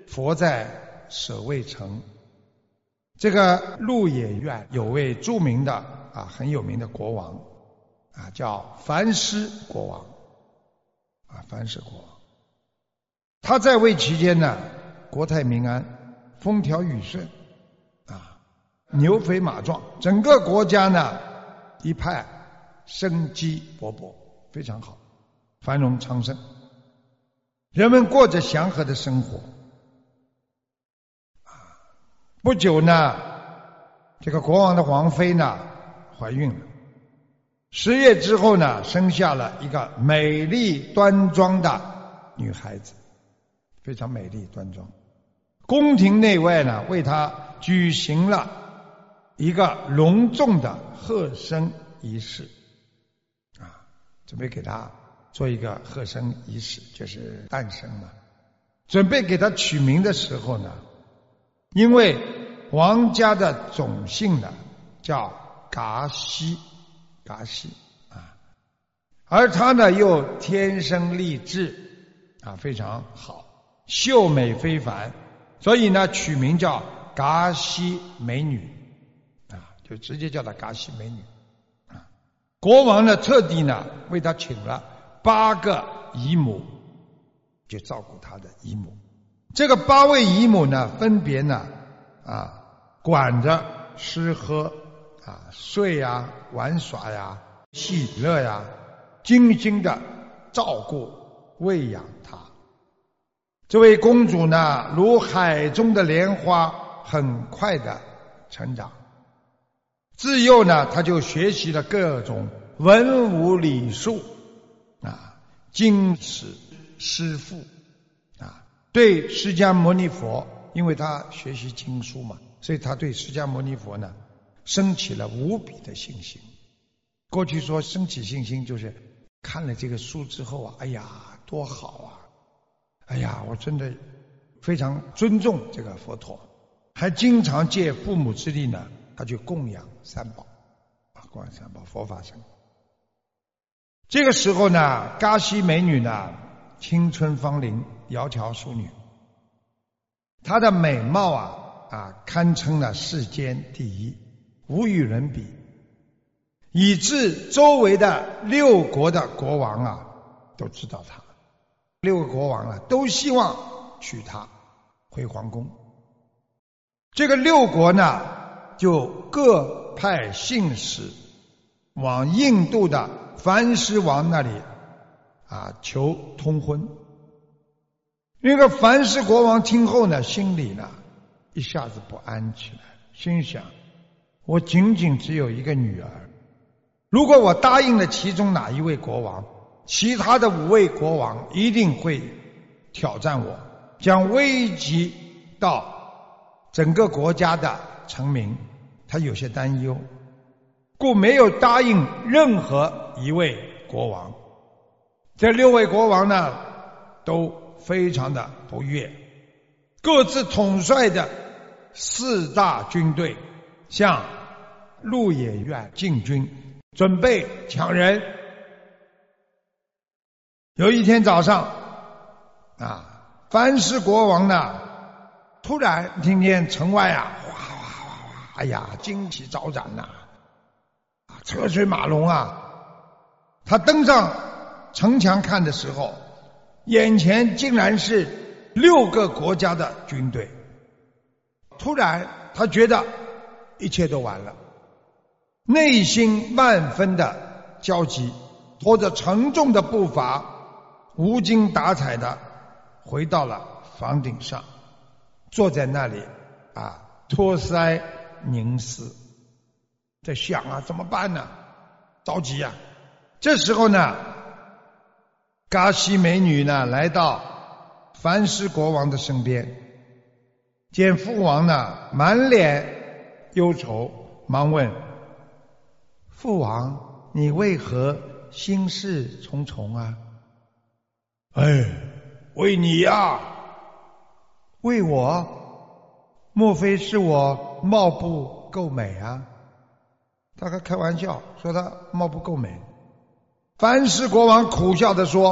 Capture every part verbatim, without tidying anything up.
佛在舍卫城。这个鹿野苑有位著名的啊很有名的国王啊，叫樊师国王啊，樊氏国王。他在位期间呢，国泰民安，风调雨顺啊，牛肥马壮，整个国家呢一派生机勃勃，非常好，繁荣昌盛，人们过着祥和的生活。不久呢，这个国王的王妃呢怀孕了，十月之后呢，生下了一个美丽端庄的女孩子，非常美丽端庄。宫廷内外呢，为她举行了一个隆重的贺生仪式啊，准备给她做一个贺生仪式，就是诞生嘛。准备给她取名的时候呢，因为王家的种姓呢叫噶西，噶西啊，而他呢又天生丽质啊，非常好，秀美非凡，所以呢取名叫噶西美女啊，就直接叫她噶西美女啊。国王呢特地呢为她请了八个姨母，就照顾她的姨母。这个八位姨母呢，分别呢啊管着吃喝啊、睡呀、玩耍呀、喜乐呀，精心的照顾喂养她。这位公主呢，如海中的莲花，很快的成长。自幼呢，她就学习了各种文武礼术啊，经史诗赋啊，对释迦牟尼佛，因为他学习经书嘛，所以他对释迦牟尼佛呢升起了无比的信心。过去说升起信心就是看了这个书之后啊，哎呀多好啊，哎呀我真的非常尊重这个佛陀，还经常借父母之力呢，他去供养三宝啊，供养三宝佛法僧。这个时候呢，噶西美女呢青春芳龄，窈窕淑女，她的美貌啊啊堪称了世间第一，无与伦比，以致周围的六国的国王啊都知道她，六个国王啊都希望娶她回皇宫。这个六国呢就各派信使往印度的梵师王那里啊求通婚。那个梵师国王听后呢，心里呢一下子不安起来，心想我仅仅只有一个女儿，如果我答应了其中哪一位国王，其他的五位国王一定会挑战我，将危及到整个国家的成名，他有些担忧，故没有答应任何一位国王。这六位国王呢都非常的不悦，各自统帅的四大军队向鹿野苑进军，准备抢人。有一天早上啊，梵师国王呢突然听见城外啊哗哗哗哗，哎呀惊起招展呐、啊，车水马龙啊。他登上城墙看的时候，眼前竟然是六个国家的军队。突然他觉得一切都完了，内心万分的焦急，拖着沉重的步伐，无精打采的回到了房顶上，坐在那里啊，托腮凝思，在想啊怎么办呢，着急啊。这时候呢，噶西美女呢来到梵师国王的身边，见父王呢满脸忧愁，忙问父王，你为何心事重重啊？哎，为你呀。为我？莫非是我貌不够美啊？大概开玩笑说他貌不够美。梵师国王苦笑地说，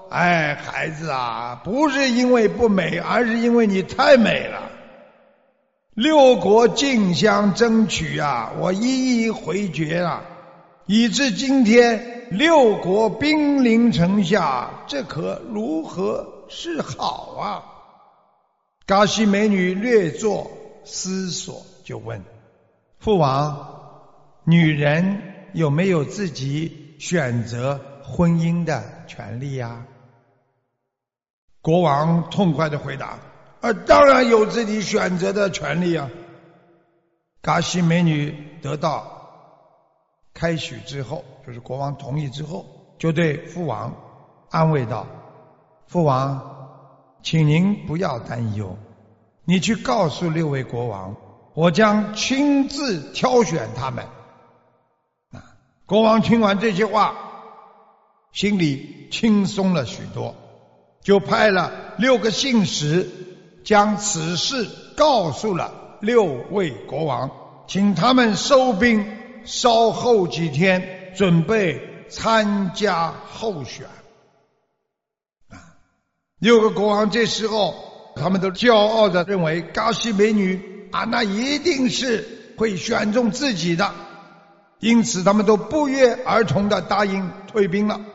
哎，孩子啊，不是因为不美，而是因为你太美了。六国竞相争取啊，我一一回绝了，以致今天六国兵临城下，这可如何是好啊？嘎西美女略作思索，就问父王，女人有没有自己选择婚姻的权利呀？国王痛快地回答，啊，当然有自己选择的权利啊。嘎西美女得到开许之后，就是国王同意之后，就对父王安慰道，父王，请您不要担忧，你去告诉六位国王，我将亲自挑选他们。啊，国王听完这些话，心里轻松了许多，就派了六个信使将此事告诉了六位国王，请他们收兵，稍后几天准备参加候选。啊，六个国王这时候他们都骄傲地认为嘎西美女啊，那一定是会选中自己的，因此他们都不约而同地答应退兵了。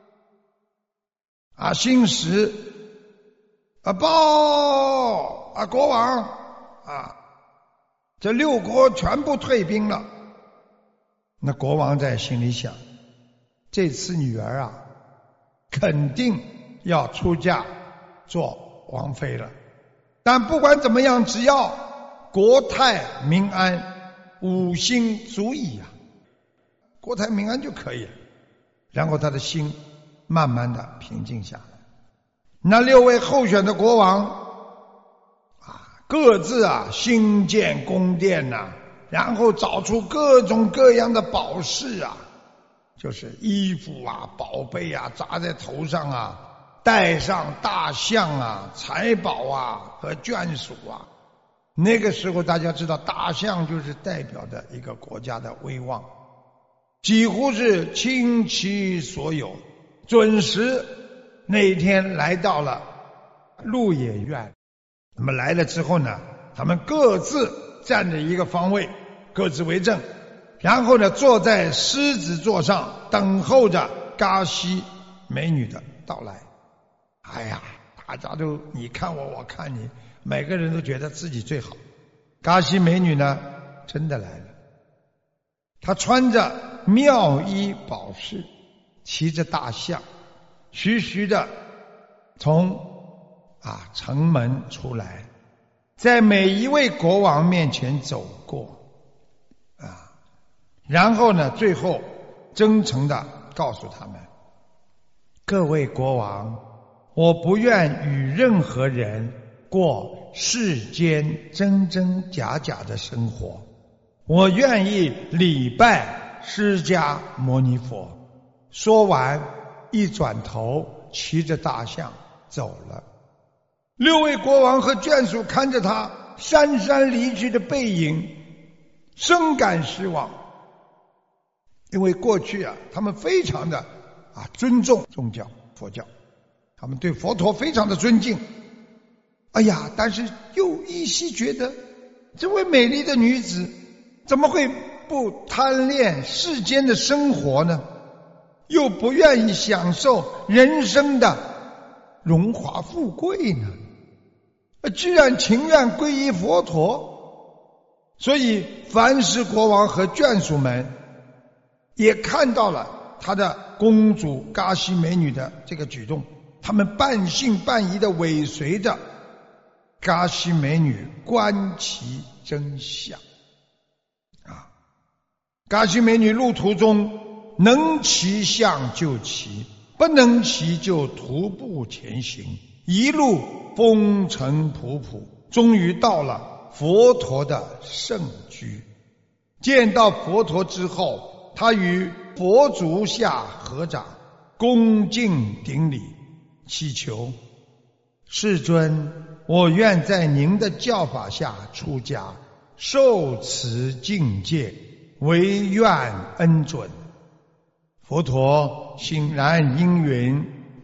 啊，信使啊报啊国王啊，这六国全部退兵了。那国王在心里想，这次女儿啊，肯定要出嫁做王妃了。但不管怎么样，只要国泰民安，五心足矣啊，国泰民安就可以了。然后他的心慢慢的平静下来。那六位候选的国王啊，各自啊兴建宫殿呐、啊，然后找出各种各样的宝饰啊，就是衣服啊、宝贝啊，扎在头上啊，带上大象啊、财宝啊和眷属啊。那个时候大家知道，大象就是代表的一个国家的威望，几乎是倾其所有。准时那一天来到了鹿野苑，那么来了之后呢，他们各自站着一个方位，各自为政，然后呢坐在狮子座上，等候着嘎西美女的到来。哎呀，大家都你看我我看你，每个人都觉得自己最好。嘎西美女呢真的来了，她穿着妙衣宝饰，骑着大象，徐徐的从啊城门出来，在每一位国王面前走过啊，然后呢最后真诚的告诉他们，各位国王，我不愿与任何人过世间真真假假的生活，我愿意礼拜释迦牟尼佛。说完一转头，骑着大象走了。六位国王和眷属看着他姗姗离去的背影，深感失望。因为过去啊，他们非常的啊尊重宗教佛教，他们对佛陀非常的尊敬。哎呀，但是又依稀觉得这位美丽的女子怎么会不贪恋世间的生活呢？又不愿意享受人生的荣华富贵呢？居然情愿皈依佛陀。所以凡是国王和眷属们也看到了他的公主嘎西美女的这个举动，他们半信半疑的尾随着嘎西美女观其真相啊！嘎西美女路途中能骑象就骑，不能骑就徒步前行，一路风尘仆仆，终于到了佛陀的圣居。见到佛陀之后，他与佛足下合掌，恭敬顶礼，祈求世尊，我愿在您的教法下出家，受持境界，唯愿恩准。佛陀欣然应允，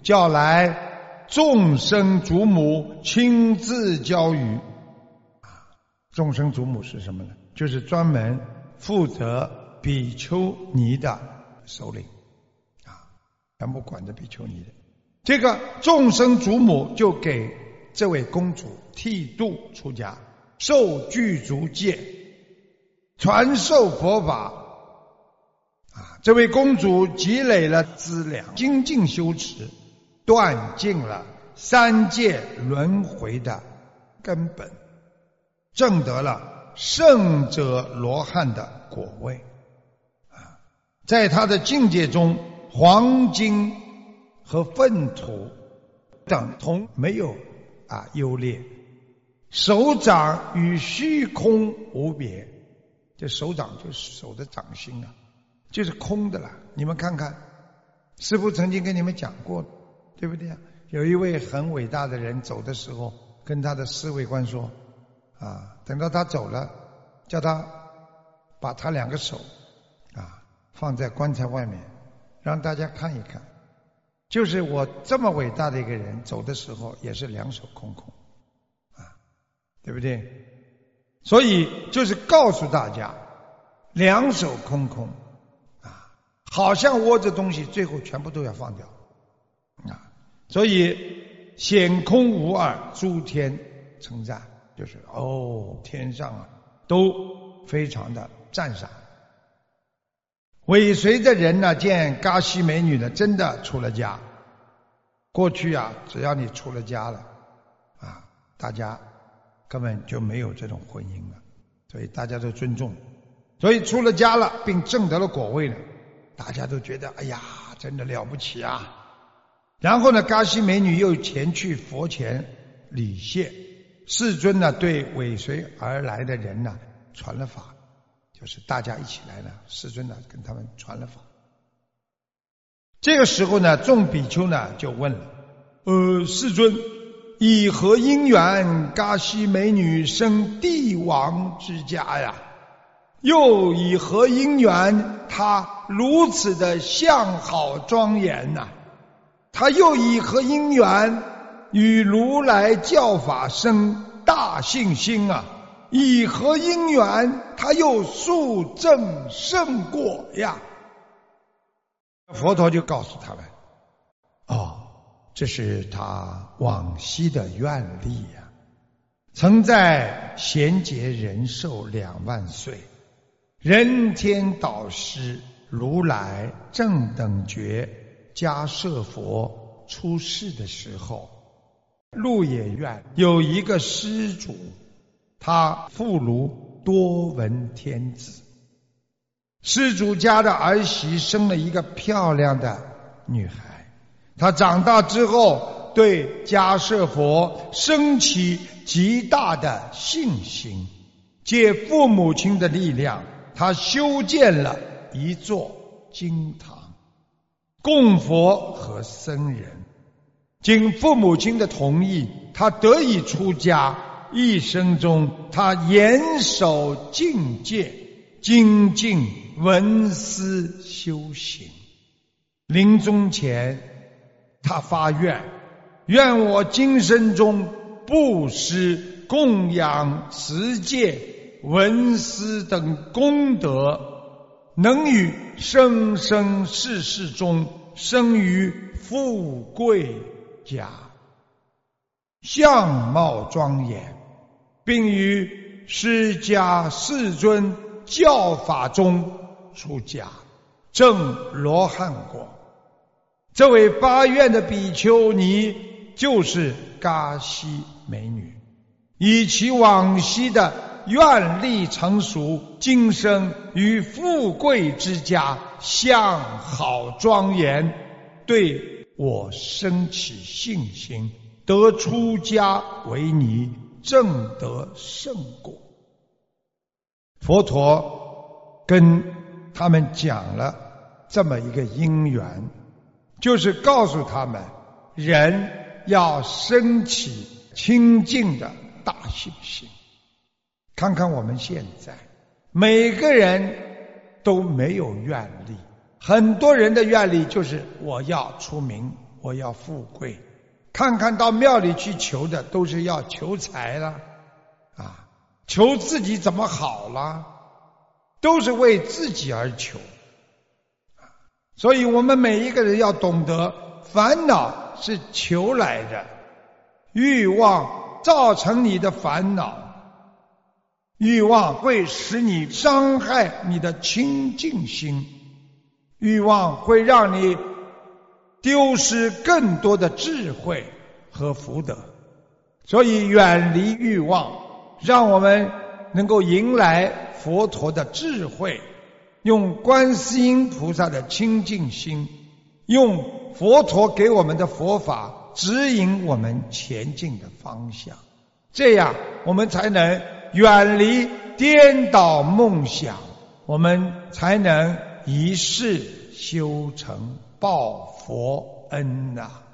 叫来众生祖母亲自教育。众生祖母是什么呢？就是专门负责比丘尼的首领啊，全部管着比丘尼的。这个众生祖母就给这位公主剃度出家，受具足戒，传授佛法啊。这位公主积累了资粮，精进修持，断尽了三界轮回的根本，证得了圣者罗汉的果位啊。在他的境界中，黄金和粪土等同没有啊优劣，手掌与虚空无别。这手掌就是手的掌心啊，就是空的了。你们看看，师父曾经跟你们讲过，对不对啊？有一位很伟大的人走的时候，跟他的侍卫官说啊，等到他走了，叫他把他两个手啊放在棺材外面，让大家看一看。就是我这么伟大的一个人，走的时候也是两手空空啊，对不对？所以就是告诉大家，两手空空啊，好像握着东西，最后全部都要放掉啊。所以显空无二，诸天称赞，就是哦，天上啊都非常的赞赏。尾随的人呢，见嘎西美女呢，真的出了家。过去啊，只要你出了家了啊，大家根本就没有这种婚姻了，所以大家都尊重。所以出了家了，并证得了果位了，大家都觉得哎呀，真的了不起啊。然后呢，嘎西美女又前去佛前礼谢，世尊呢对尾随而来的人呢传了法，就是大家一起来了，世尊呢跟他们传了法。这个时候呢，众比丘呢就问了，呃，世尊，以何因缘嘎西美女生帝王之家呀？又以何因缘她如此的相好庄严呐？她又以何因缘与如来教法生大信心啊？以何因缘她又速证圣果呀？佛陀就告诉他们，哦，这是他往昔的愿力呀、啊，曾在贤劫人寿两万岁，人天导师如来正等觉迦摄佛出世的时候，鹿野苑有一个施主，他妇孺多闻天子。施主家的儿媳生了一个漂亮的女孩，她长大之后对迦摄佛升起极大的信心，借父母亲的力量，她修建了一座经堂，供佛和僧人。经父母亲的同意，她得以出家，一生中她严守境界，精进闻思修行。临终前他发愿，愿我今生中布施、供养、持戒、闻思等功德，能于生生世世中生于富贵家，相貌庄严，并于释迦世尊教法中出家，证罗汉果。这位发愿的比丘尼就是嘎西美女，以其往昔的愿力成熟，今生于富贵之家，相好庄严，对我生起信心，得出家为尼，证得圣果。佛陀跟他们讲了这么一个因缘，就是告诉他们，人要升起清净的大信心。看看我们现在，每个人都没有愿力，很多人的愿力就是我要出名， 我要富贵。看看到庙里去求的都是要求财了啊，求自己怎么好了，都是为自己而求。所以我们每一个人要懂得，烦恼是求来的，欲望造成你的烦恼，欲望会使你伤害你的清净心，欲望会让你丢失更多的智慧和福德。所以远离欲望，让我们能够迎来佛陀的智慧，用观世音菩萨的清净心，用佛陀给我们的佛法指引我们前进的方向，这样我们才能远离颠倒梦想，我们才能一世修成报佛恩啊。